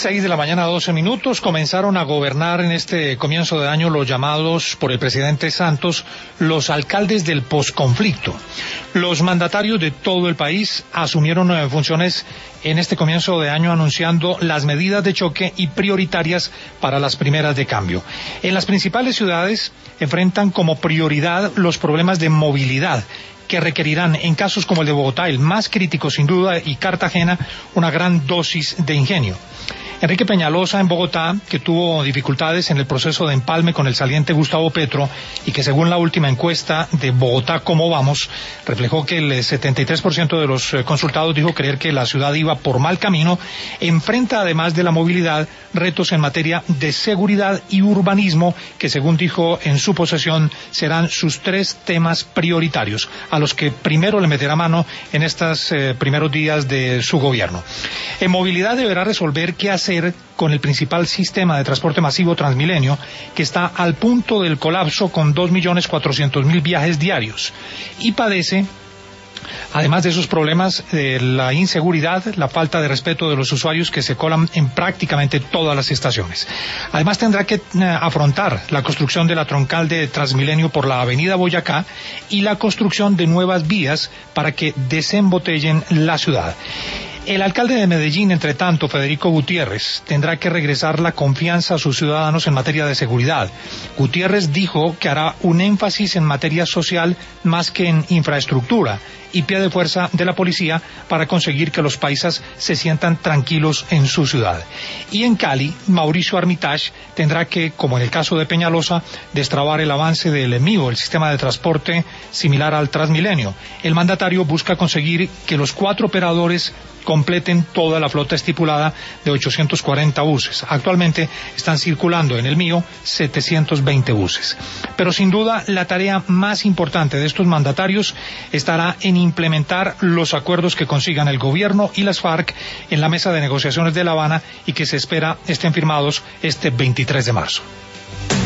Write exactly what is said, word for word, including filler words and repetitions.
Seis de la mañana, doce minutos, comenzaron a gobernar en este comienzo de año los llamados por el presidente Santos los alcaldes del posconflicto. Los mandatarios de todo el país asumieron nueve funciones en este comienzo de año anunciando las medidas de choque y prioritarias para las primeras de cambio. En las principales ciudades enfrentan como prioridad los problemas de movilidad, que requerirán, en casos como el de Bogotá, el más crítico sin duda, y Cartagena, una gran dosis de ingenio. Enrique Peñalosa en Bogotá, que tuvo dificultades en el proceso de empalme con el saliente Gustavo Petro y que según la última encuesta de Bogotá Cómo Vamos, reflejó que el setenta y tres por ciento de los consultados dijo creer que la ciudad iba por mal camino, enfrenta además de la movilidad retos en materia de seguridad y urbanismo que según dijo en su posesión serán sus tres temas prioritarios a los que primero le meterá mano en estos eh, primeros días de su gobierno. En movilidad deberá resolver qué hacer con el principal sistema de transporte masivo Transmilenio, que está al punto del colapso con dos millones cuatrocientos mil viajes diarios y padece, además de esos problemas, de la inseguridad, la falta de respeto de los usuarios que se colan en prácticamente todas las estaciones. Además tendrá que eh, afrontar la construcción de la troncal de Transmilenio por la avenida Boyacá y la construcción de nuevas vías para que desembotellen la ciudad. El alcalde de Medellín, entre tanto, Federico Gutiérrez, tendrá que regresar la confianza a sus ciudadanos en materia de seguridad. Gutiérrez dijo que hará un énfasis en materia social más que en infraestructura y pie de fuerza de la policía para conseguir que los paisas se sientan tranquilos en su ciudad. Y en Cali, Mauricio Armitage tendrá que, como en el caso de Peñalosa, destrabar el avance del EMIO, el sistema de transporte similar al Transmilenio. El mandatario busca conseguir que los cuatro operadores completen toda la flota estipulada de ochocientos cuarenta buses. Actualmente están circulando en el mío setecientos veinte buses. Pero sin duda la tarea más importante de estos mandatarios estará en implementar los acuerdos que consigan el gobierno y las FARC en la mesa de negociaciones de La Habana y que se espera estén firmados este veintitrés de marzo.